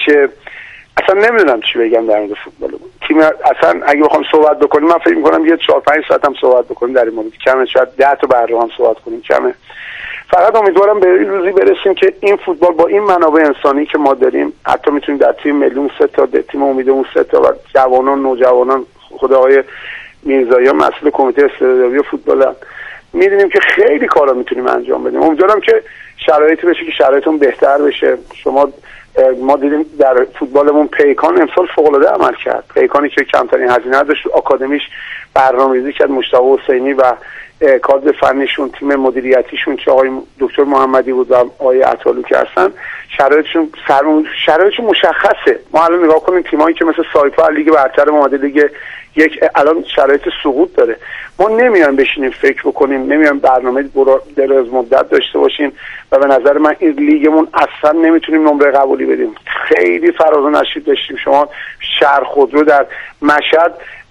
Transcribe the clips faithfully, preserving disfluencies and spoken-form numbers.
که اصلا نمیدونم چی بگم در مورد فوتبال. تیم اصلا اگه بخوام صحبت بکنیم من فکر می‌کنم یه چهار پنج ساعت هم صحبت بکنیم در این مورد، کمه شاید ده تا برنامه هم صحبت کنیم کمه. فقط امیدوارم به روزی برسیم که این فوتبال با این منابع انسانی که ما داریم، حتی میتونیم در تیم ملیون سه تا تیم امیدمون سه تا و جوانان نوجوانان خود آقای میرزایی مسئول کمیته استعدادیابی فوتبال هم میدونیم که خیلی کارا میتونیم انجام بدیم. امیدوارم که شرایطی بشه که شرایطمون بهتر بشه. شما ما دیدیم در فوتبالمون پیکان امسال فوق‌العاده عمل کرد، پیکانی که کمترین هزینه داشت، آکادمیش برنامه‌ریزی کرد، مجتبی حسینی و کادر فنیشون، تیم مدیریتیشون که آقای دکتر محمدی بود و آقای عطالو که هستن، شرایطشون سرمون شرایطشون مشخصه. ما الان نگاه کنیم تیمایی که مثل سایپا لیگ برتر اومده لیگ یک الان شرایط سقوط داره. ما نمیایم بشینیم فکر بکنیم، نمیایم برنامه دراز مدت داشته باشیم و به نظر من این لیگمون اصلا نمیتونیم نمره قبولی بدیم. خیلی فراز و نشیب داشتیم. شما شهر خودرو در مشهد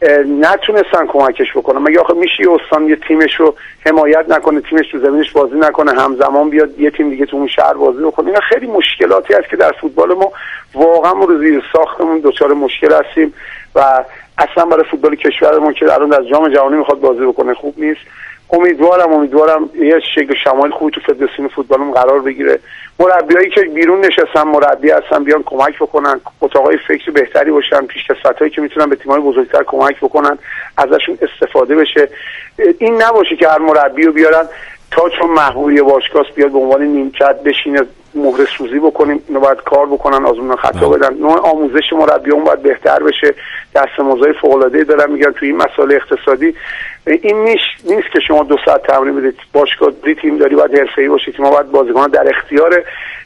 نتونستن کمکش بکنن. مگه آخه میشه یه استان یه تیمش رو حمایت نکنه، تیمش تو زمینش بازی نکنه، همزمان بیاد یه تیم دیگه تو اون شهر بازی بکنه؟ اینا خیلی مشکلاتی هست که در فوتبال ما واقعا ما رو زیر ساختمون دچار مشکل هستیم و اصلا برای فوتبال کشورمون که الان در جام جهانی میخواد بازی بکنه خوب نیست. امیدوارم امیدوارم یه شکل شمایل خوبی تو فدراسیون فوتبالمون قرار بگیره. مربیایی که بیرون نشستن مربی هستن بیان کمک بکنن، اتاقای فکری بهتری باشن، پیشکسوتایی که میتونن به تیم‌های بزرگتر کمک بکنن ازشون استفاده بشه. این نباشه که هر مربی رو بیارن تا چون محبوبی باشگاه بیاد به عنوان نیمکت بشینه مهره سوزی بکنیم. اینو باید کار بکنن، آزمون خطا بدن. نوع آموزش مربیان باید بهتر بشه. دستمزدهای فوق‌العاده‌ای دارن میگن توی این مسائل اقتصادی. این نیست نیست که شما دو ساعت تمرین بدید. باشگاه دی تیم داری باید حرفه‌ای باشه. تیم‌ها باید بازیکنان در اختیار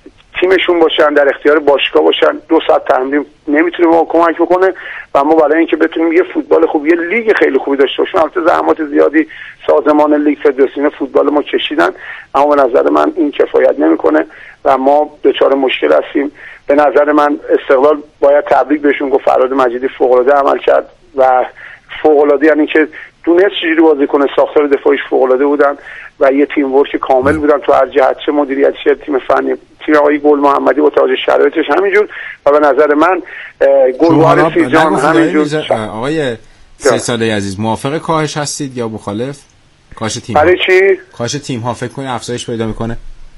تیمشون باشن، در اختیار باشگاه باشن. دو ساعت تمرین نمیتونه ما کمک بکنه و ما برای اینکه بتونیم یه فوتبال خوب، یه لیگ خیلی خوبی داشته باشیم، البته زحمات زیادی سازمان لیگ فدراسیون فوتبال ما کشیدن، اما به نظر من این کفایت نمیکنه و ما دچار مشکل هستیم. به نظر من استقلال باید تبریک بهشون گفت. فراد مجیدی فوق‌العاده عمل کرد و فوق‌العاده یعنی که دونست چجوری بازی کنه. ساختار دفاعیش فوق‌العاده بودن و یه تیم ورک کامل بودن تو هر جهت، چه مدیریت چه تیم فنی. تیم آقای گل محمدی با توجه شرایطش همینجور و به نظر من گلوار سیجان همینجور. آقای سه ساله عزیز موافق کاهش هستید یا مخالف؟ کاهش تیم برای چی؟ کاهش تیم ها فکر کنید افزایش پیدا میکنه؟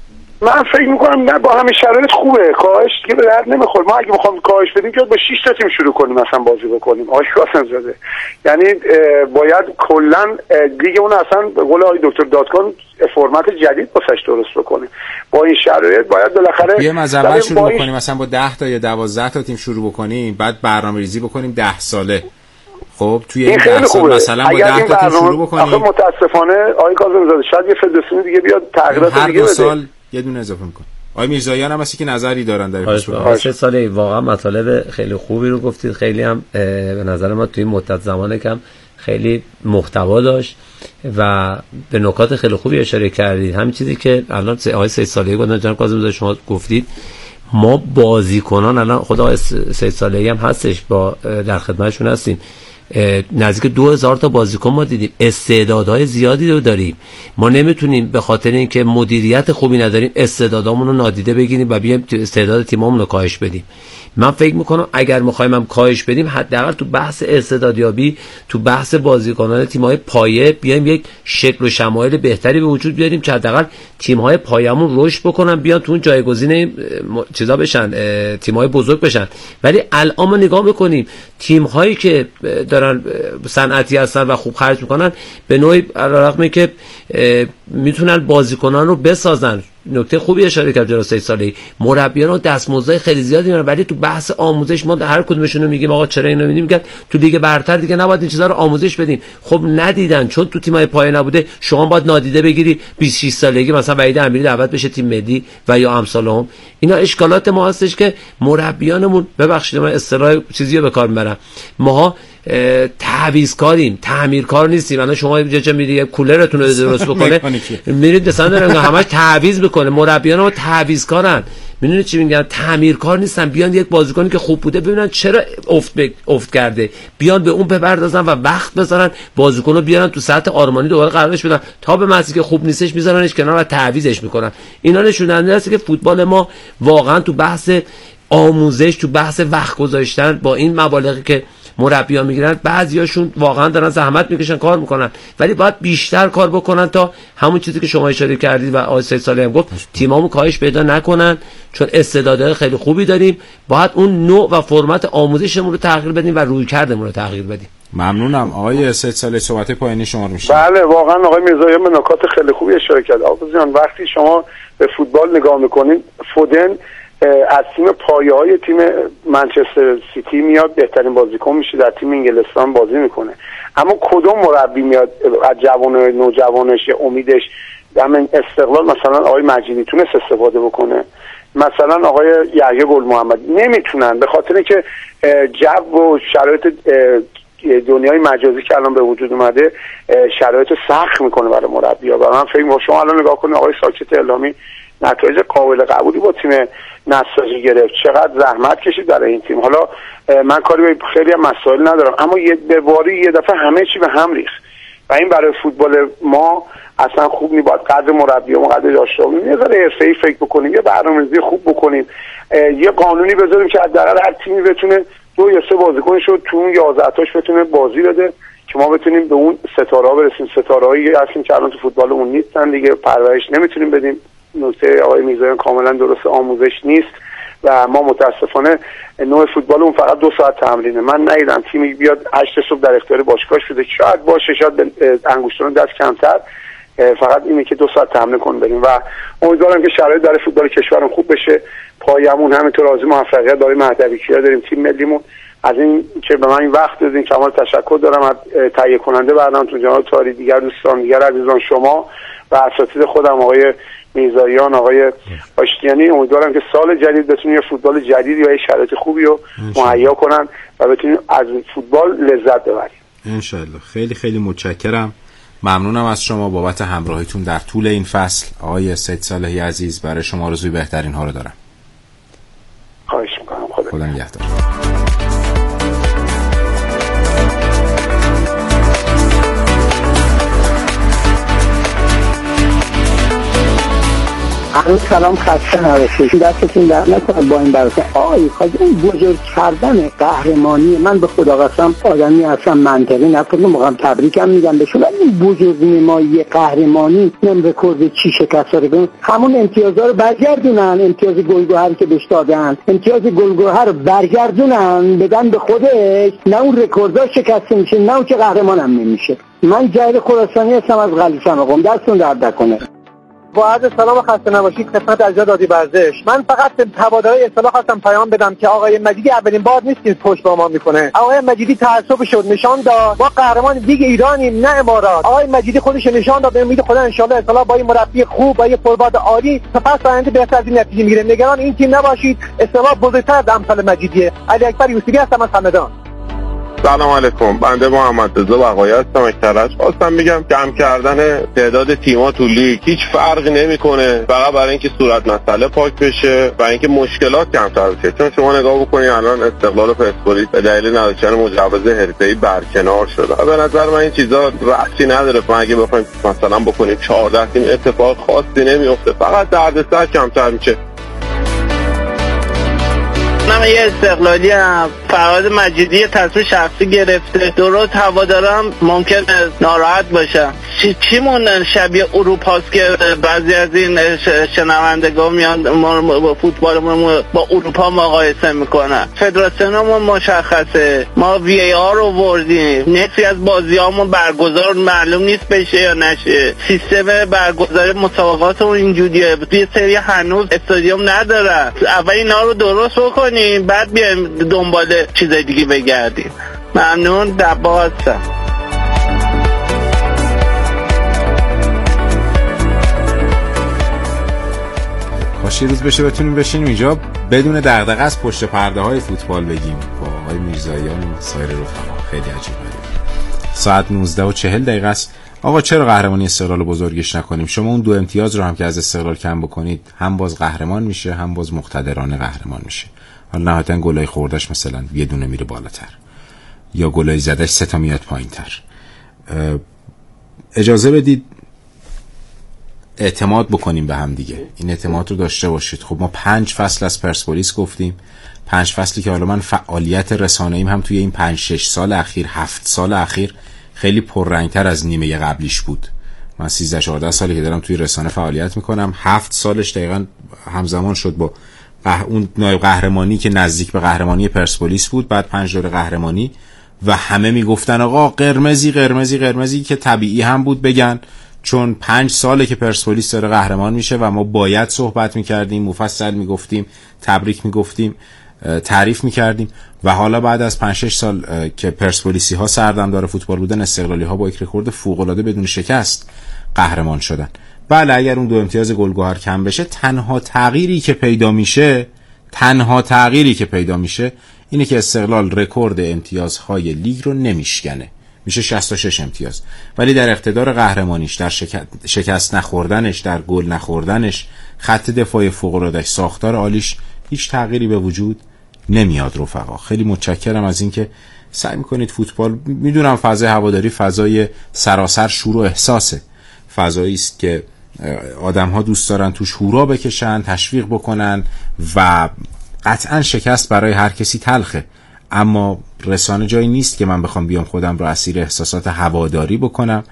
من فکر میکنم نه، با همین شرایط خوبه. کاهش دیگه به درد نمیخوره. ما اگه بخوام کاهش بدیم که با شش تا تیم شروع کنیم مثلا بازی بکنیم. آقای قاسم زاده یعنی باید کلا لیگمون اصلا به قول آقای دکتر دادکان فرمت جدید واسش درست بکنیم. با این شرایط باید بالاخره یه مزرعه شروع بکنیم، مثلا با ده تا یا دوازده تا تیم شروع بکنیم، بعد برنامه‌ریزی بکنیم ده ساله. خب توی این ده سال مثلا با ده تا تیم شروع بکنیم. آخه متاسفانه آقای قاسم زاده شاید یه فدراسیون دیگه بیاد تغییرات دیگه بده. هر دو سال یه دونه اضافه می‌کنه. آقای میرزاییان هم هستی که نظری دارن در این خصوص. سه ساله واقعا مطالب خیلی خوبی رو گفتید. خیلی هم به نظر ما توی مدت زمان کم خیلی محتوا داشت و به نکات خیلی خوبی اشاره کردید. همین چیزی که الان آقای سه ساله‌ای گفتن جناب کاظم زاده شما گفتید، ما بازیکنان الان خدا آقای سه ساله‌ای هم هستش با در خدمتشون هستیم، نزدیک دو هزار تا بازیکن ما دیدیم. استعدادهای زیادی رو داریم. ما نمیتونیم به خاطر اینکه مدیریت خوبی نداریم استعدادامون رو نادیده بگیریم و بیایم استعداد تیممون رو کاهش بدیم. من فکر میکنم اگر میخوایم هم کاهش بدیم، حداقل تو بحث استعدادیابی، تو بحث بازیکنان تیم‌های پایه بیایم یک شکل و شمایل بهتری به وجود بیاریم که حداقل تیم‌های پایه‌مون رشد بکنن، بیان تو اون جایگزین چیزا بشن، تیم‌های بزرگ بشن. ولی الان ما نگاه میکنیم تیم‌هایی که دارن صنعتی هستن و خوب خرج میکنن، به نوعی رغم که میتونن بازیکنان رو بسازن. نکته خوبی اشاره کرد جناب سید صالحی، مربیان دستمزدهای خیلی زیادی دارن، ولی تو بحث آموزش ما هر کدومشون رو میگیم آقا چرا اینو میگیم، میگن تو لیگ برتر دیگه نباید این چیزا رو آموزش بدیم. خب ندیدن، چون تو تیمای پایه نبوده. شما باید نادیده بگیری بیست و شش سالگی مثلا وحید امیری دعوت بشه تیم ملی و یا امثالهم. اینا اشکالات ما هستش که مربیانمون، ببخشید من اصطلاح چیزی رو به کار میبرم، ماها تعویضکاریم، تعمیرکار نیستیم. الان شما یه جا میری کولرتون رو درست بکنه میرید مثلا همش تعویض بکنه. مربیان ما تعویضکارن، میدونید چی میگن؟ تعمیرکار نیستن. بیان یک بازیکنی که خوب بوده ببینن چرا افت ب... افت کرده، بیان به اون بپردازن و وقت بذارن بازیکنو بیارن تو سطح آرمانی دوباره قرارش بدن، تا به محضی که خوب نیستش میذارنش کنار و تعویضش میکنن. اینا نشون دهنده است که فوتبال ما واقعا تو بحث آموزش، تو بحث وقت گذاشتن با این مبالغی که مربی‌ها میگیرن، بعضیاشون واقعا دارن زحمت میکشن کار میکنن، ولی باید بیشتر کار بکنن تا همون چیزی که شما اشاره کردید و آقای سید صالح هم گفت تیمامون کاهش پیدا نکنن، چون استعدادهای خیلی خوبی داریم. باید اون نوع و فرمت آموزشمون رو تغییر بدیم و رویکردمون رو تغییر بدیم. ممنونم. آقای سید صالح صحبت پایانی شما رو میشه. بله واقعا آقای میرزایی به نکات خیلی خوبی اشاره کرد. آقا جان وقتی شما به فوتبال نگاه میکنین، فودن از تیم پایه‌های تیم منچستر سیتی میاد بهترین بازیکن میشه، در تیم انگلستان بازی میکنه، اما کدوم مربی میاد از جوانای نوجوانش یا امیدش همین استقلال مثلا آقای مجیدی تونست استفاده بکنه؟ مثلا آقای یحیی گل محمد نمیتونن، به خاطر که جو و شرایط دنیای مجازی که الان به وجود اومده شرایط سخت میکنه برای مربی‌ها. و من فکر می‌کنم شما الان نگاه کنید آقای ساکت الامی نتایج قابل قبولی با تیم نساجی گرفت، چقدر زحمت کشید برای این تیم. حالا من کاری به خیلی هم مسائل ندارم، اما یه به واری یه دفعه همه چی به هم ریخت و این برای فوتبال ما اصلا خوب نیست. باید قدر مربی‌ها قدر داشته باشیم، یه ذره حرفه‌ای فکر بکنیم، یه برنامه‌ریزی خوب بکنیم، یه قانونی بذاریم که حداقل هر تیمی بتونه دو یا سه بازیکنش رو تو اون یازده تاش بتونه بازی بده که ما بتونیم به اون ستاره‌ها برسیم. ستاره‌هایی هستیم که الان تو فوتبالمون نیستن دیگه، پرورش نمیتونیم بدیم. نکته آقای میرزاییان کاملا درست، آموزش نیست و ما متاسفانه نوع فوتبالمون فقط دو ساعت تمرینه. من ندیدم تیمی بیاد هشت صبح در اختیار باشگاه شده، شاید باشه، شاید انگشتان دست کمتر، فقط اینه که دو ساعت تمرین کن بریم و امیدوارم که شرایط در فوتبال کشورمون خوب بشه. پایمون همینطور راضی موفقیت داریم، مهدوی کیا داریم، تیم ملیمون. از این که به من این وقت دادین کمال تشکر دارم از تهیه کننده برنامه‌تون جناب طاهری، دیگر دوستان، دیگر عزیزان، شما و اساتید خودم آقای میرزاییان، آقای آشتیانی. امیدوارم که سال جدید بتونیم یه فوتبال جدیدی و یه شرایط خوبی رو مهیا کنن و بتونیم از فوتبال لذت ببریم ان شاء الله. خیلی خیلی متشکرم، ممنونم از شما بابت همراهیتون در طول این فصل. آقای سید صالحی عزیز، برای شما آرزوی بهترین ها رو دارم. خواهش می‌کنم. خدا خدا نگهدار. همین سلام، خسته نباشید، دستتون در نکنه با این برسه. آی خواهد این بزرگ کردن قهرمانی، من به خدا قسم آدمی اصلا منطقی نکنم، موقعم تبریکم میگم بهشون، این بزرگ نمایی قهرمانی نم رکورد چی شکست رو همون امتیازها رو برگردونن، امتیاز گلگوهر که بهش دادن، امتیاز گلگوهر رو برگردونن بدن به خودش، نه اون رکوردها شکسته میشه نه اون که قهرمانم نمیشه. من جهل خراسانی هستم از غلیظ مقام، دستتون درد نکنه. با عرض سلام و خسته نباشید خدمت اجزا دادی ورزش. من فقط هوادارهای اصطلاح خواستم پیام بدم که آقای مجیدی اولین بار نیست که پشت با ما میکنه. آقای مجیدی تعصب شد، نشان داد ما قهرمان لیگ ایرانیم نه امارات. آقای مجیدی خودش نشان داد، به امید خدا ان شاء الله اصطلاح با این مربی خوب و یه فوروارد عالی پس آینده بهتر از این نتیجه میگیره. نگران این تیم نباشید، اصطلاح بزرگتر از امثال مجیدیه. علی اکبر یوسفی هستم از همدان. سلام علیکم، بنده محمد رضا بقایی هستم از کرج. خواستم میگم کم کردن تعداد تیم‌ها تو لیگ هیچ فرقی نمیکنه، فقط برای اینکه صورت مسئله پاک بشه و اینکه مشکلات کمتر بشه. چون شما نگاه بکنید الان استقلال و پرسپولیس به دلیل نداشتن مجوز حرفه‌ای برکنار شده. به نظر من این چیزا ربطی نداره. ما اگه بخوایم مثلا بکنیم چهارده تیم اتفاق خاصی نمیفته، فقط دردسر کمتر میشه. من یه استقلالی هم فرهاد مجیدی تصمیم شخصی گرفته، درست هوادارم ممکنه ناراحت باشم. چی چی موندن شبیه اروپاست که بعضی از این شنوندگان میان ما با فوتبالمون با اروپا مقایسه میکنن. فدراسیونمون مشخصه، ما وی ای آر رو وردیم، نصفی از بازیامون برگزار معلوم نیست بشه یا نشه. سیستم برگزاری مسابقاتمون اینجوریه، یه سری هنوز استادیوم ندارن. اول اینا رو درست بکنیم بعد بیایم دنبال چیزای دیگه بگردیم. ممنون، دبا هستم. کاش روز بشه بتونیم بشینیم اینجا بدون دغدغه از پشت پرده های فوتبال بگیم با آقای میرزاییان و سایر رفقا. خیلی عجیبه. ساعت نوزده و چهل دقیقه است. آقا چرا قهرمانی استقلال رو بزرگش نکنیم؟ شما اون دو امتیاز رو هم که از استقلال کم بکنید، هم باز قهرمان میشه هم باز مقتدرانه قهرمان میشه. حالا نهایتاً گلای خوردش مثلا یه دونه میره بالاتر یا گلای زدش سه تا میاد پایینتر. اجازه بدید اعتماد بکنیم به هم دیگه، این اعتماد رو داشته باشید. خب ما پنج فصل از پرسپولیس گفتیم، پنج فصلی که حالا من فعالیت رسانه‌ایم هم توی این پنج شش سال اخیر، هفت سال اخیر خیلی پررنگتر از نیمه قبلیش بود. من سیزده چهارده سالی که دارم توی رسانه فعالیت میکنم، هفت سالش دقیقاً همزمان شد با اون نایب قهرمانی که نزدیک به قهرمانی پرسپولیس بود، بعد پنج دور قهرمانی و همه میگفتن آقا قرمزی قرمزی قرمزی، که طبیعی هم بود بگن، چون پنج ساله که پرسپولیس داره قهرمان میشه و ما باید صحبت میکردیم، مفصل میگفتیم، تبریک میگفتیم، تعریف میکردیم. و حالا بعد از پنج شش سال که پرسپولیسی ها سردمدار فوتبال بودن، استقلالی ها با یک رکورد فوق العاده بدون شکست قهرمان شدن. بله اگر اون دو امتیاز گلگهر کم بشه، تنها تغییری که پیدا میشه تنها تغییری که پیدا میشه اینه که استقلال رکورد امتیازهای لیگ رو نمیشکنه، میشه شصت و شش امتیاز، ولی در اقتدار قهرمانیش، در شکست نخوردنش، در گل نخوردنش، خط دفاعی فوق العاده‌اش، ساختار عالیش، هیچ تغییری به وجود نمیاد. رفقا خیلی متشکرم از اینکه سعی میکنید فوتبال، میدونم فضای هواداری فضای سراسر شور و احساسه، فضایی است که آدم ها دوست دارن توش هورا بکشن، تشویق بکنن و قطعا شکست برای هر کسی تلخه، اما رسانه جایی نیست که من بخوام بیام خودم رو اسیر احساسات هواداری بکنم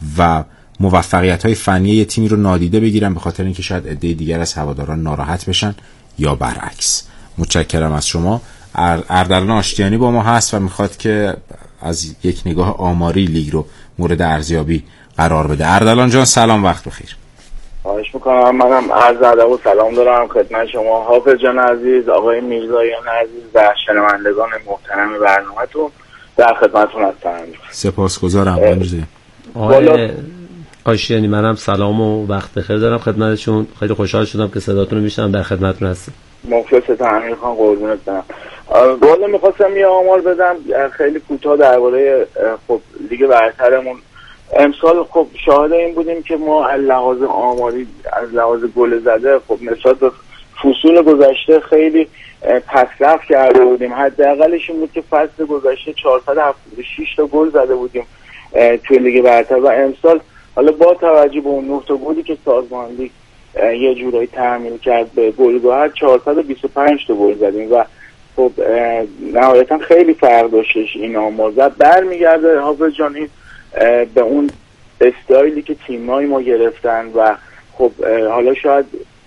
و موفقیت های فنی یه تیمی رو نادیده بگیرم به خاطر اینکه شاید عده دیگر از هواداران ناراحت بشن یا برعکس. متشکرم از شما. اردلان آشتیانی با ما هست و میخواد که از یک نگاه آماری لیگ رو مورد ارزیابی قرار بده. اردلان جان سلام، وقت بخیر. خواهش میکنم. منم عرض ادب و سلام دارم خدمت شما حافظ جان عزیز، آقای میرزاییان عزیز و شنوندگان محترم برنامه‌تون، در خدمتتون هستم. سپاسگزارم آقای میرزاییان. آقای آشتیانی منم سلام و وقت بخیر دارم خدمتشون. خیلی خوشحال شدم که صداتون رو میشنوم، در خدمتتون هستم. مخلصتم امیر خان، قربونت برم. والا میخواستم یه آمار بدم خیلی کوتاه درباره خب لیگ برترمون. امسال خب شاهد این بودیم که ما از لحاظ آماری، از لحاظ گل زده، خب نسبت به فصول گذشته خیلی پیشرفت کرده بودیم. حداقلش این بود که فصل گذشته چهارصد و هفتاد و شش تا گل زده بودیم توی لیگ برتر و امسال حالا با توجه به اون نه تا گلی که سازمان لیگ یه جورایی تحمیل کرد به گلگهر، چهارصد و بیست و پنج تا گل زدیم و خب نهایتا خیلی فرق داشتش این آمار. زد برمیگرده حافظ جان این به اون استایلی که تیم‌های ما گرفتن و خب حالا شاید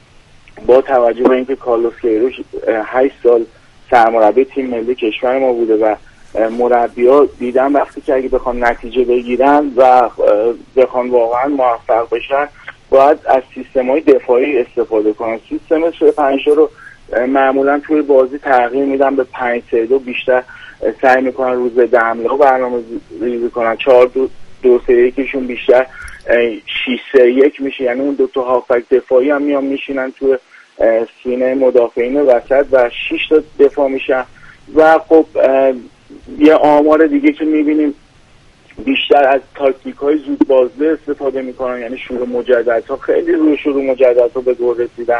با توجه به اینکه کارلوس کیروش هشت سال سرمربی تیم ملی کشور ما بوده و مربی‌ها دیدن وقتی که اگه بخوان نتیجه بگیرن و بخوان واقعا موفق بشن باید از سیستم‌های دفاعی استفاده کنن. سیستم سه پنج رو معمولا توی بازی تغییر میدن به پنج سه دو، بیشتر سعی میکنن روز به حمله ها برنامه ریزی کنن. چهار دو دو سه یکشون بیشتر شش سه یک میشه، یعنی اون دو تا هافک دفاعی هم میان میشینن توی سینه مدافعین وسط و شش تا دفاع میشن. و خب یه آمار دیگه که میبینیم بیشتر از تاکتیک های زود بازده استفاده میکنن، یعنی شروع مجدد ها خیلی روی شروع مجدد ها به گل رسیدن.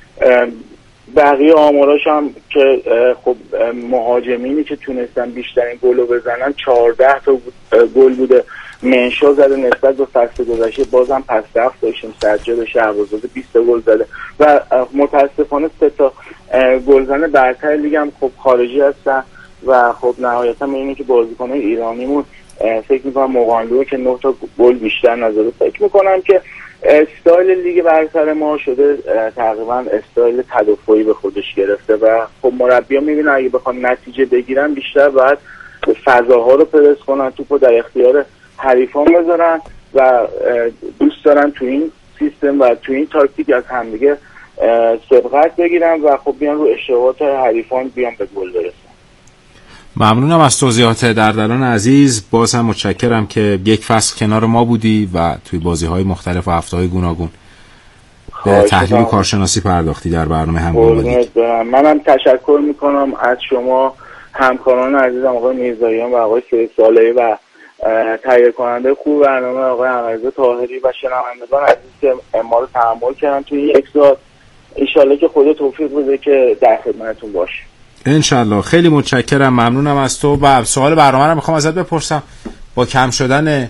بقیه آماراش هم که خب مهاجمینی که تونستن بیشترین گل رو بزنن چهارده تا گل بوده. منشا زده نسبت به فصل گذشته بازم پس رفت داشتیم. سجاد شهبازاده بیست گل زده و متاسفانه سه تا گلزن برتر لیگ هم خب خارجی هستن و خب نهایتا اینه که بازیکن‌های ایرانیمون فکر می‌کنم مقانلو که نه تا گل بیشتر نزده. فکر می‌کنم که استایل لیگ برتر ما شده تقریبا استایل تدافعی به خودش گرفته و خب مربی‌ها می‌بینن اگه بخوام نتیجه بگیرن بیشتر باید فضاها رو پرس کنن، توپو در اختیار حریفان بذارن و دوست دارن تو این سیستم و تو این تاکتیک از همدیگه سبقت بگیرن و خب بیان رو اشتباهات حریفان بیان به گل برسن. ممنونم از توضیحات اردلان عزیز. باز هم متشکرم که یک فصل کنار ما بودی و توی بازی‌های مختلف و هفته‌های گوناگون به تحلیل و کارشناسی پرداختی در برنامه همگام. منم تشکر میکنم از شما همکاران عزیزم آقای میرزاییان و آقای سید صالحی و تهیه کننده خوب برنامه آقای امیررضا طاهری و شنوندگان عزیز که ما رو تحمل کردن توی یک ساعت. ان شاءالله که خدا توفیق بده که در خدمتتون باشیم. انشالله. خیلی متشکرم، ممنونم از تو. و سوال برنامه رو میخوام ازت بپرسم. با کم شدن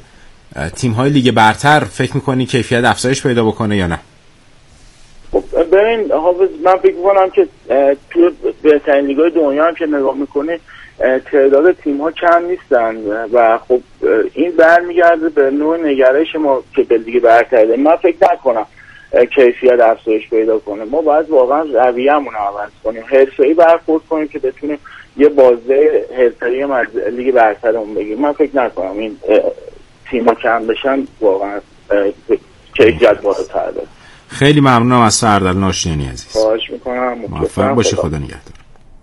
تیم‌های لیگ برتر فکر می‌کنی کیفیت افزایش پیدا بکنه یا نه؟ خب ببین حافظ، من فکر می‌کنم که تو بهترین لیگ‌های دنیا هم که نگاه می‌کنی تعداد تیم‌ها کم نیستن و خب این برمیگرده به نوع نگرش ما که به لیگ برتر. من فکر نکنم کیفیت افزایش پیدا کنه. ما باید واقعا رویه‌مون رو عوض کنیم، حرفه‌ای برخورد کنیم که بتونیم یه بازه حرفه‌ای از لیگ برترمون بگیریم. من فکر نکنم این تیم‌ها کم بشن واقعا کیفیت بالاتر بشه. خیلی ممنونم از سردار ناشنینی عزیز. خواهش می‌کنم. موفق باشی. خدا نگهدار.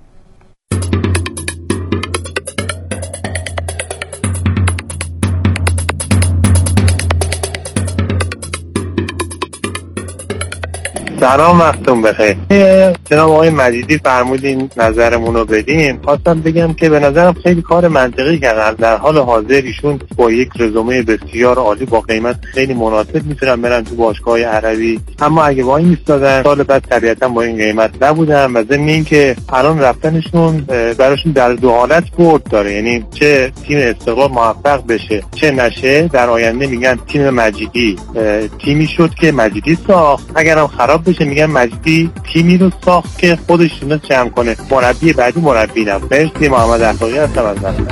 سلام، وقتتون بخیر. جناب آقای مجیدی فرمودین نظرمون رو بدیم. خواستم بگم که به نظرم خیلی کار منطقی کردن. در حال حاضر ایشون با یک رزومه بسیار عالی با قیمت خیلی مناسب میتونن برن تو باشگاه عربی، اما اگه وای میستادن سال بعد طبیعتا با این قیمت نبودن. و ضمن این که الان رفتنشون براشون در دو حالت برد داره، یعنی چه تیم استقلال موفق بشه چه نشه، در آینده میگن تیم مجیدی تیمی شد که مجیدی ساخت، اگرم خراب بشه میگن مجیدی تیمی رو ساخت که خودش رو جمع کنه، مربی بعدی مربی نبود. مرسی، محمد اخلاقی هستم از من.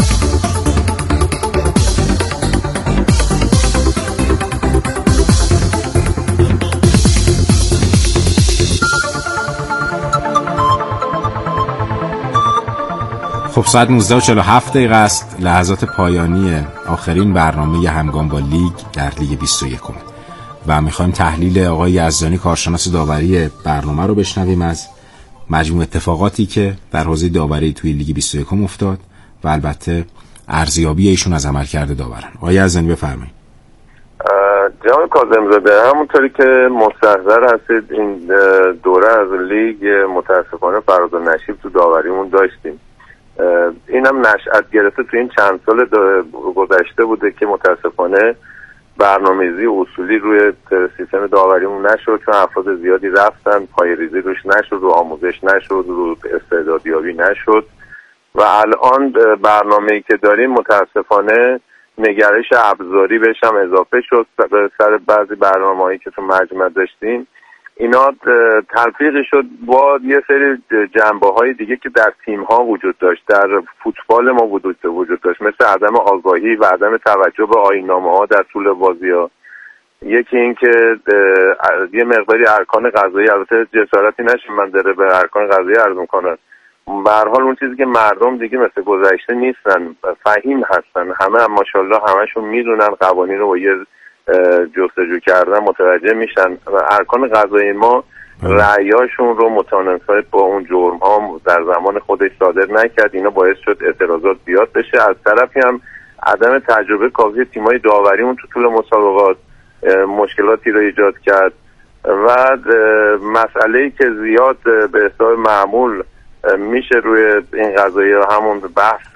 خب ساعت نوزده و چهل و هفت دقیقه است. لحظات پایانی آخرین برنامه همگام با لیگ در لیگ بیست و یک و میخوایم تحلیل آقای یزدانی کارشناس داوری برنامه رو بشنویم از مجموع اتفاقاتی که در حوزه داوری توی لیگ بیست و یک افتاد و البته ارزیابی ایشون از عملکرد داوران. آقای یزدانی بفرمایید. جناب کاظم‌زاده، همونطوری که مستحضر هستید این دوره از لیگ متاسفانه فراز و نشیب تو داوریمون داشتیم. اینم نشأت گرفته تو این چند سال گذشته بوده که متاسفانه برنامه‌ریزی اصولی روی سیستم داوریمون نشد، چون افراد زیادی رفتن، پایه‌ریزی روش نشد، رو آموزش نشد، رو استعدادیابی نشد و الان برنامه‌ای که داریم متاسفانه نگرش ابزاری بهش هم اضافه شد به سر بعضی برنامه‌هایی که تو مجمع داشتیم. اینا تلفیقی شد با یه سری جنبه‌های دیگه که در تیم‌ها وجود داشت، در فوتبال ما وجود وجود داشت، مثل عدم آگاهی و عدم توجه به آیین‌نامه‌ها در طول بازی‌ها. یکی این که یه مقداری ارکان قضایی، البته جسارتی نشه من داره به ارکان قضایی عرض می‌کنم، به هر حال اون چیزی که مردم دیگه مثل گذشته نیستن، فهیم هستن، همه هم ماشاءالله همشون میدونن قوانین رو با یه جستجو کردن متوجه میشن و ارکان قضایی ما رأیاشون رو متناسب با اون جرم ها در زمان خودش صادر نکرد. اینا باعث شد اعتراضات زیاد بشه. از طرفی هم عدم تجربه کافی تیمای داوریمون تو طول مسابقات مشکلاتی رو ایجاد کرد و مسئله‌ای که زیاد به حساب معمول میشه روی این قضایی همون بحث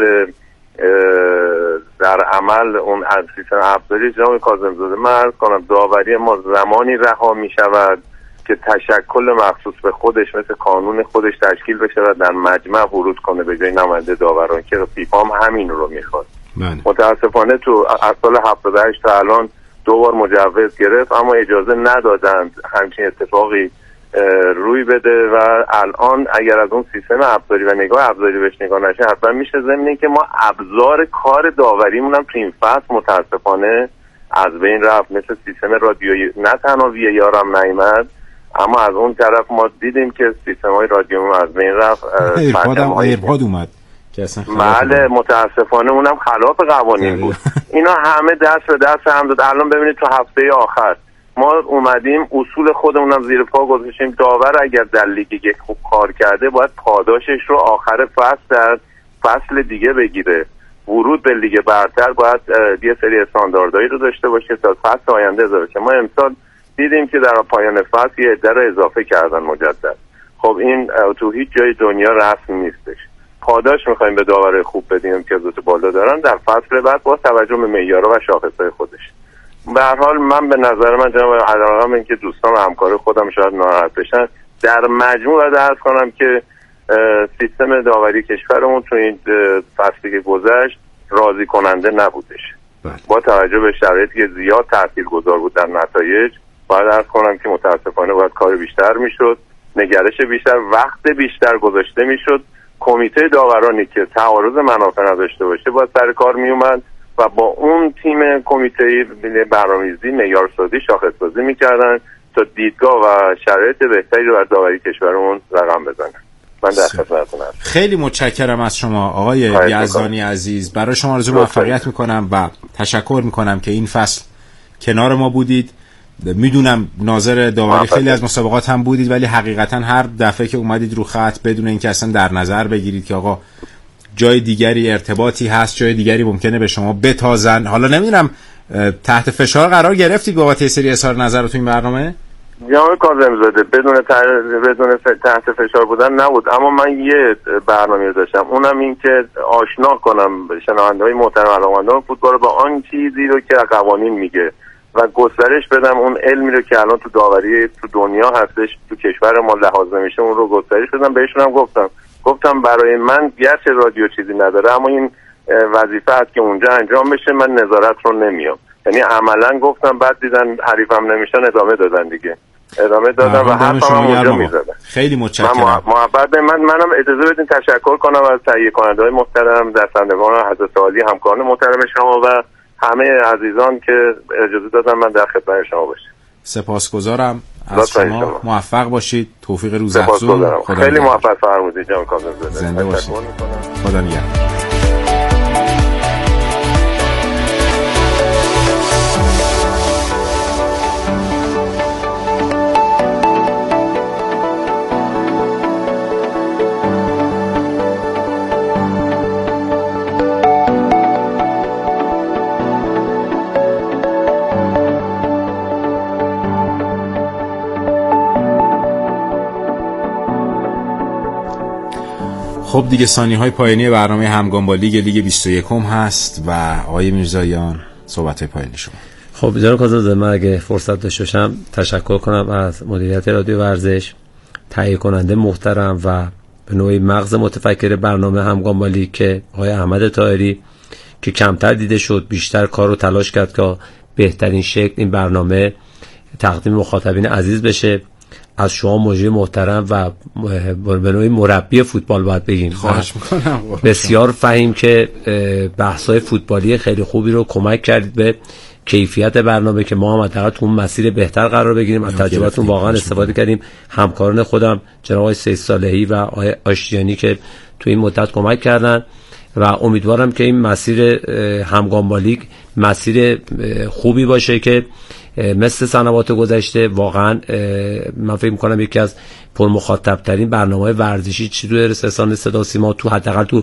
در عمل اون سیستم ابزاری. جناب کاظم‌زاده، من عرض کنم داوری ما زمانی رها می شود که تشکل مخصوص به خودش مثل قانون خودش تشکیل بشه و در مجمع ورود کنه به جای نماینده داوران که فیفا هم همین رو میخواد. متاسفانه تو از سال هفتاد و هشت تا الان دو بار مجوز گرفت اما اجازه ندادند همچین اتفاقی روی بده و الان اگر از اون سیستم ابزاری و نگاه ابزاری بهش نگاه نشه حتما میشه ضمن که ما ابزار کار داوریمون هم تو این فصل متاسفانه از بین رفت، مثل سیستم رادیویی. نه تنها وی ای آر هم نیامد اما از اون طرف ما دیدیم که سیستم های رادیومون از بین رفت. ایرپاد هم ایرپاد اومد که اصلا بله متاسفانه اونم خلاف قوانین بود. اینا همه دست به دست هم داد. الان ببینید تو هفته آخر ما اومدیم اصول خودمونم زیر پا گذاشتیم. داور اگر در لیگ یک خوب کار کرده باید پاداشش رو آخر فصل در فصل دیگه بگیره. ورود به لیگ برتر باید یه سری استانداردهایی رو داشته باشه تا فصل آینده اضافه که ما امسال دیدیم که در پایان فصل یه عده رو اضافه کردن مجدد. خب این تو هیچ جای دنیا رسم نیستش. پاداش میخوایم به داور خوب بدیم که امتیازات بالا دارن در فصل بعد با توجه به معیارها و شاخصهای خودش. به هر حال من به نظر من جناب علیرغم اینکه دوستان و همکار خودم شاید ناراحت بشن، در مجموع باید عرض کنم که سیستم داوری کشورمون تو این فصلی که گذشت راضی کننده نبودش. بله. با توجه به شرایطی که زیاد تاثیرگذار بود در نتایج، باید عرض کنم که متاسفانه باید کار بیشتر میشد، نگرش بیشتر، وقت بیشتر گذاشته میشد. کمیته داورانی که تعارض منافع نداشته باشه باید سر کار میومد و با اون تیم کمیته برنامه‌ریزی معیارسازی شاخص‌سازی میکردن تا دیدگاه و شرایط بهتری رو بر داوری کشورمون رقم بزنن. من در خدمتتون هستم. خیلی متشکرم از شما آقای یزدانی عزیز. برای شما آرزوی موفقیت میکنم و تشکر میکنم که این فصل کنار ما بودید. میدونم ناظر داوری خیلی از مسابقات هم بودید، ولی حقیقتا هر دفعه که اومدید رو خط بدون اینکه اصلا در نظر بگیرید که آقا جای دیگری ارتباطی هست، جای دیگری ممکنه به شما بتازن. حالا نمیدونم تحت فشار قرار گرفتید بابت یه سری اظهار نظر تو این برنامه؟ جناب کاظم‌زاده بدون تر... بدون تحت فشار بودن نبود، اما من یه برنامه داشتم، اونم این که آشنا کنم شنونده‌های محترم علاقه‌مندان فوتبال رو با آن چیزی رو که قوانین میگه و گسترش بدم اون علمی رو که الان تو داوری تو دنیا هستش، تو کشور ما لحاظ نمیشه، اون رو گسترش بدم. بهشون هم گفتم گفتم برای من گرچه رادیو چیزی نداره، اما این وظیفه هست که اونجا انجام بشه، من نظارت رو نمیام. یعنی عملا گفتم، بعد دیدن حریفم نمیشن ادامه دادن دیگه، ادامه دادن و حرفم هم اونجا میزدن. خیلی متشکرم. من محبت من منم اجازه بدین تشکر کنم از تهیه کننده‌های محترم، دستندگان حضرت عالی، همکاران محترم شما و همه عزیزان که اجازه دادن من در خدمت شما باشم. سپاسگزارم از شما. شما موفق باشید. توفیق روز افزون. خیلی موفق فرمودید جناب کاظم‌زاده. زنده باشید. خدا نگهدار. خب دیگه ثانیه‌های پایانی برنامه همگام با لیگ لیگ بیست و یک هست و آقای میرزاییان صحبت‌های پایانی شما. خب جناب کاظم‌زاده، من اگه فرصت داشته باشم تشکر کنم از مدیریت رادیو ورزش، تهیه کننده محترم و به نوعی مغز متفکر برنامه همگام با لیگ که آقای احمد طاهری که کمتر دیده شد، بیشتر کار رو تلاش کرد که بهترین شکل این برنامه تقدیم مخاطبین عزیز بشه. از شما مجری محترم و به نوعی مربی فوتبال باید بگیم، خواهش میکنم، بسیار فهیم که بحث‌های فوتبالی خیلی خوبی رو کمک کردید به کیفیت برنامه که ما هم حداقل تو اون مسیر بهتر قرار بگیریم. از تجربه‌تون واقعا استفاده کردیم. همکاران خودم جناب آقای سید صالحی و آقای آشتیانی که تو این مدت کمک کردن و امیدوارم که این مسیر همگام با لیگ مسیر خوبی باشه که مثل سنوات گذشته واقعا من فکر می‌کنم یکی از پرمخاطب ترین برنامه‌های ورزشی چی روی رسانه صدا سیما تو حداقل تو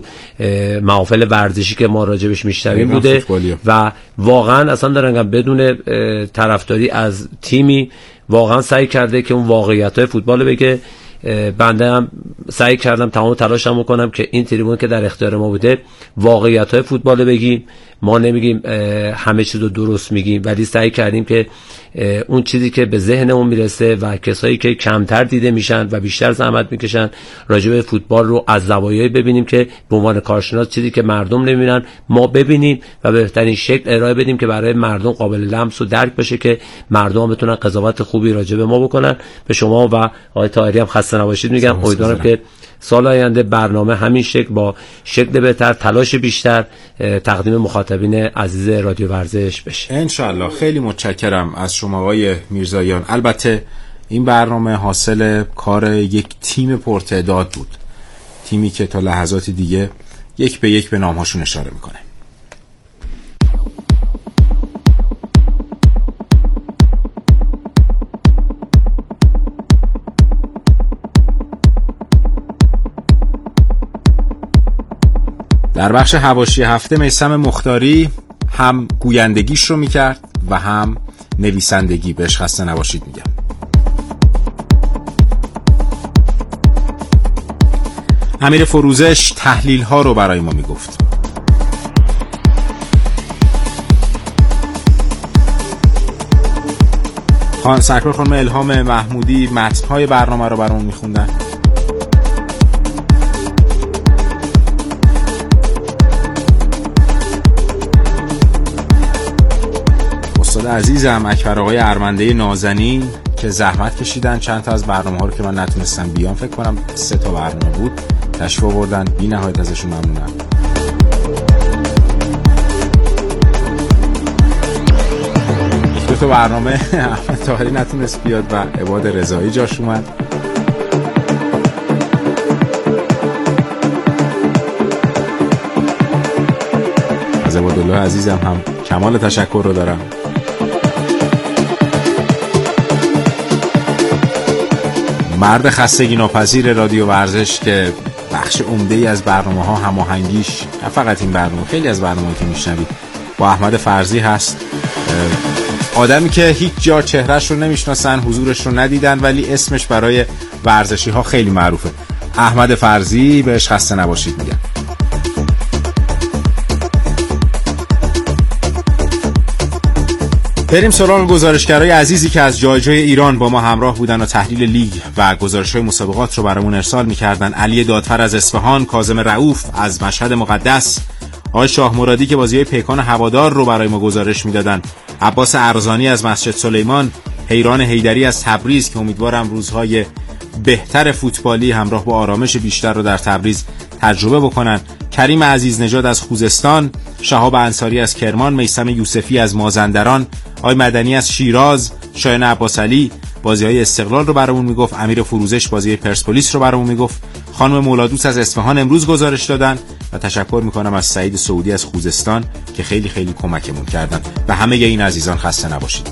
محافل ورزشی که ما راجبش میشنویم بوده و واقعا اصلا دارن بدون طرفداری از تیمی واقعا سعی کرده که اون واقعیت‌های فوتبال بگه. بنده هم سعی کردم تمام تلاشمو کنم که این تریبون که در اختیار ما بوده واقعیت‌های فوتبال بگیم. ما نمیگیم همه چیز رو درست میگیم، ولی سعی کردیم که اون چیزی که به ذهنمون میرسه و کسایی که کمتر دیده میشن و بیشتر زحمت میکشن راجع به فوتبال رو از زوایایی ببینیم که به عنوان کارشناس چیزی که مردم نمیبینن ما ببینیم و به بهترین شکل ارائه بدیم که برای مردم قابل لمس و درک بشه که مردم بتونن قضاوت خوبی راجع به ما بکنن. به شما و آقای طاهری هم خسته نباشید میگم. امیدوارم که سال آینده برنامه همین شکل با شکل بهتر، تلاش بیشتر تقدیم مخاطبین عزیز رادیو ورزش بشه ان شاء الله. خیلی متشکرم از شما آقای میرزاییان. البته این برنامه حاصل کار یک تیم پرتعداد بود، تیمی که تا لحظات دیگه یک به یک به نامهاشون اشاره میکنه. در بخش حواشی هفته میثم مختاری هم گویندگیش رو میکرد و هم نویسندگی. بهش خسته نباشید میگم. امیر فروزش تحلیل ها رو برای ما میگفت. خان سرکار خانم الهام محمودی متن های برنامه رو برامون میخوندن. استاد عزیزم اکبر آقای ارمنده نازنین که زحمت کشیدن چند تا از برنامه ها رو که من نتونستم بیام، فکر کنم سه تا برنامه بود، تشریف آوردن، بی نهایت ازشون ممنونم. دو تا برنامه احمد طاهری نتونست بیاد و عباد رضایی جاش اومد. از عبادالله عزیزم هم کمال تشکر رو دارم. مرد خستگی ناپذیر رادیو ورزش که بخش عمده‌ای از برنامه‌ها هماهنگیش، نه فقط این برنامه، خیلی از برنامه‌ها که میشنوید با احمد فرزی هست. آدمی که هیچ جا چهرهش رو نمیشناسن، حضورش رو ندیدن، ولی اسمش برای ورزشی ها خیلی معروفه. احمد فرزی، بهش خسته نباشید میگم. بریم سراغ گزارشگرای عزیزی که از جای جای ایران با ما همراه بودن و تحلیل لیگ و گزارش‌های مسابقات رو برامون ارسال می‌کردن. علی دادفر از اصفهان، کاظم رؤوف از مشهد مقدس، آقای شاه مرادی که بازی‌های پیکان هوادار رو برای ما گزارش میدادن، عباس ارزانی از مسجد سلیمان، حیران حیدری از تبریز که امیدوارم روزهای بهتر فوتبالی همراه با آرامش بیشتر رو در تبریز تجربه بکنن، کریم عزیز نژاد از خوزستان، شهاب انصاری از کرمان، میثم یوسفی از مازندران، آقای مدنی از شیراز، شایان عباس علی بازی‌های استقلال رو برامون میگفت، امیر فروزش بازی پرسپولیس رو برامون میگفت، خانم مولادوس از اصفهان امروز گزارش دادن و تشکر میکنم از سعید سعودی از خوزستان که خیلی خیلی کمکمون کردن و همه این عزیزان خسته نباشید.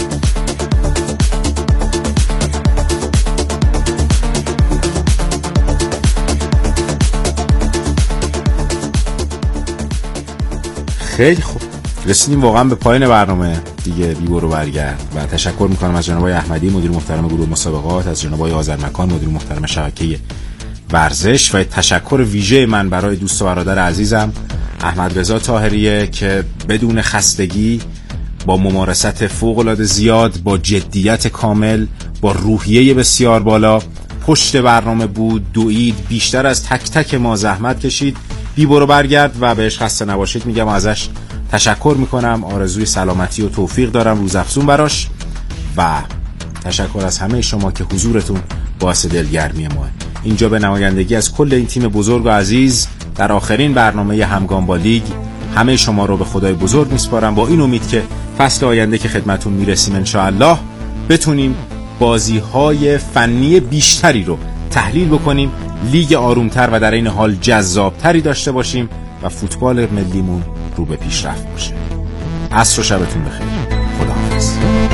خیلی خوب، رسیدیم واقعا به پایان برنامه دیگه، بی برو برگرد و تشکر میکنم از جناب آقای احمدی مدیر محترم گروه مسابقات، از جناب آقای آذرمکان مدیر محترم شبکه ورزش و تشکر ویژه من برای دوست و برادر عزیزم احمد رضا طاهریه که بدون خستگی با ممارست فوق‌العاده زیاد، با جدیت کامل، با روحیه بسیار بالا پشت برنامه بود، دوید، بیشتر از تک تک ما زحمت کشید. بی برو برگرد و بهش خسته نباشید میگم، ازش تشکر میکنم، آرزوی سلامتی و توفیق دارم روزافزون براش و تشکر از همه شما که حضورتون باعث دلگرمی ماه. اینجا به نمایندگی از کل این تیم بزرگ و عزیز در آخرین برنامه همگام با لیگ همه شما رو به خدای بزرگ میسپارم، با این امید که فصل آینده که خدمتون میرسیم انشاءالله بتونیم بازی‌های فنی بیشتری رو تحلیل بکنیم، لیگ آرومتر و در این حال جذابتری داشته باشیم و فوتبال ملیمون رو به پیشرفت باشه. عصر و شبتون بخیر. خداحافظ.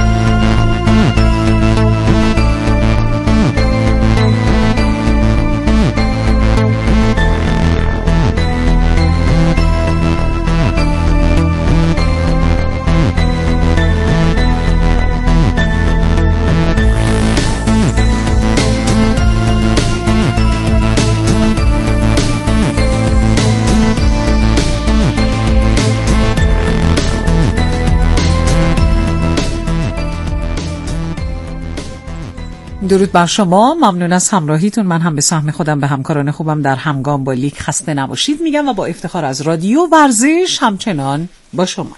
درود بر شما، ممنون از همراهیتون. من هم به سهم خودم به همکاران خوبم در همگام با لیگ خسته نباشید میگم و با افتخار از رادیو ورزش همچنان با شما.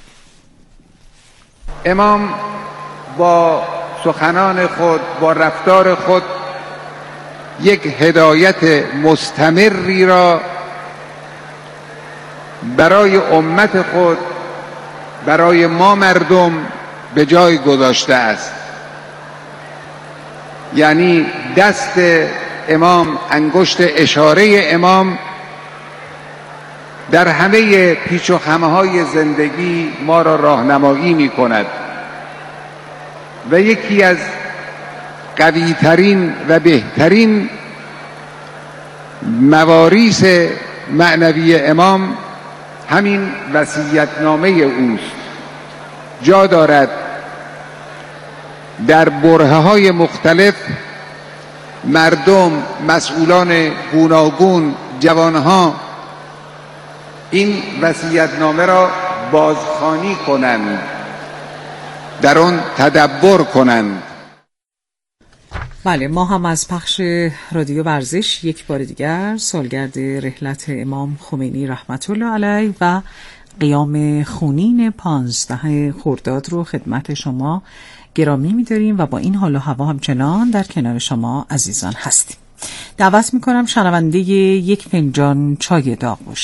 امام با سخنان خود، با رفتار خود یک هدایت مستمری را برای امت خود، برای ما مردم به جای گذاشته است. یعنی دست امام، انگشت اشاره امام در همه پیچ و خمه های زندگی ما را راهنمایی می کند و یکی از قوی ترین و بهترین مواریث معنوی امام همین وصیت‌نامه اوست. جا دارد در برهه‌های مختلف مردم، مسئولان گوناگون، جوانها این وصیت‌نامه را بازخوانی کنند، در آن تدبر کنند. بله، ما هم از پخش رادیو ورزش یک بار دیگر سالگرد رحلت امام خمینی رحمت الله علیه و قیام خونین پانزده خرداد رو خدمت شما گرامی می‌داریم و با این حال و هوا همچنان در کنار شما عزیزان هستیم. دعوت می‌کنم شنونده یک فنجان چای داغ باشید.